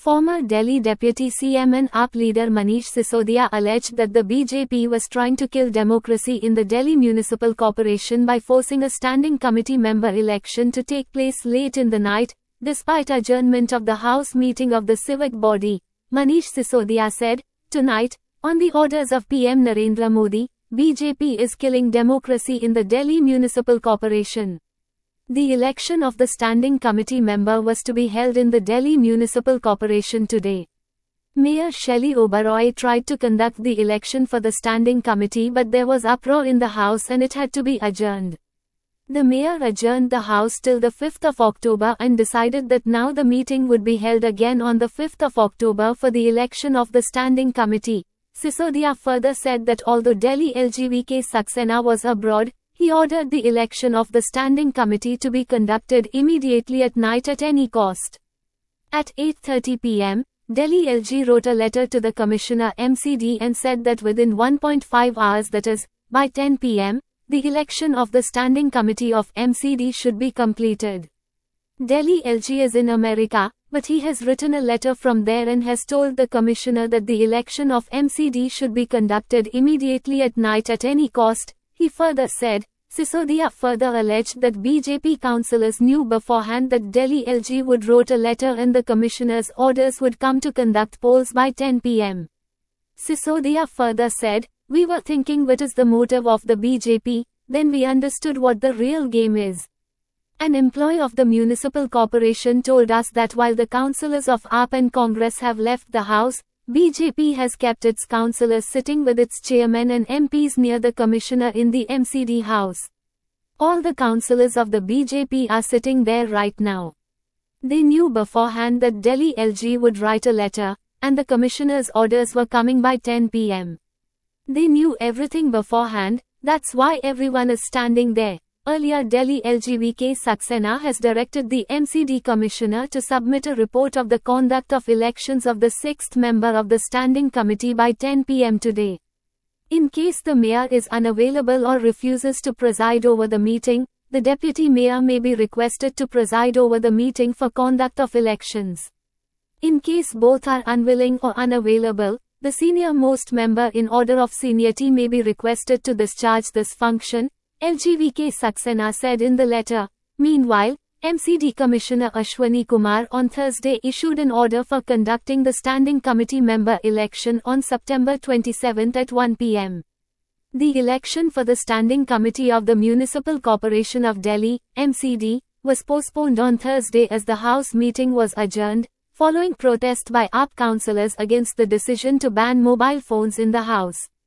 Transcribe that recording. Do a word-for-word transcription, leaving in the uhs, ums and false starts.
Former Delhi Deputy C M and A P leader Manish Sisodia alleged that the B J P was trying to kill democracy in the Delhi Municipal Corporation by forcing a standing committee member election to take place late in the night, despite adjournment of the House meeting of the civic body. Manish Sisodia said, "Tonight, on the orders of P M Narendra Modi, B J P is killing democracy in the Delhi Municipal Corporation." The election of the standing committee member was to be held in the Delhi Municipal Corporation today. Mayor Shelly Oberoi tried to conduct the election for the standing committee, but there was uproar in the house and it had to be adjourned. The mayor adjourned the house till the fifth of October and decided that now the meeting would be held again on the fifth of October for the election of the standing committee. Sisodia further said that although Delhi L G V K Saxena was abroad, he ordered the election of the standing committee to be conducted immediately at night at any cost. At eight thirty p m, Delhi L G wrote a letter to the Commissioner M C D and said that within one point five hours, that is, by ten p m, the election of the standing committee of M C D should be completed. Delhi L G is in America, but he has written a letter from there and has told the Commissioner that the election of M C D should be conducted immediately at night at any cost. He further said. Sisodia further alleged that B J P councillors knew beforehand that Delhi L G would wrote a letter and the Commissioner's orders would come to conduct polls by ten p m Sisodia further said, "We were thinking what is the motive of the B J P, then we understood what the real game is." An employee of the municipal corporation told us that while the councillors of A P and Congress have left the house, B J P has kept its councillors sitting with its chairman and M Ps near the Commissioner in the M C D house. All the councillors of the B J P are sitting there right now. They knew beforehand that Delhi L G would write a letter, and the Commissioner's orders were coming by ten p m They knew everything beforehand, that's why everyone is standing there. Earlier, Delhi L G V K Saxena has directed the M C D Commissioner to submit a report of the conduct of elections of the sixth member of the standing committee by ten p m today. In case the mayor is unavailable or refuses to preside over the meeting, the deputy mayor may be requested to preside over the meeting for conduct of elections. In case both are unwilling or unavailable, the senior-most member in order of seniority may be requested to discharge this function, L G V K Saxena said in the letter. Meanwhile, M C D Commissioner Ashwani Kumar on Thursday issued an order for conducting the standing committee member election on September twenty-seventh at one p m The election for the standing committee of the Municipal Corporation of Delhi, M C D, was postponed on Thursday as the House meeting was adjourned, following protest by A P councillors against the decision to ban mobile phones in the House.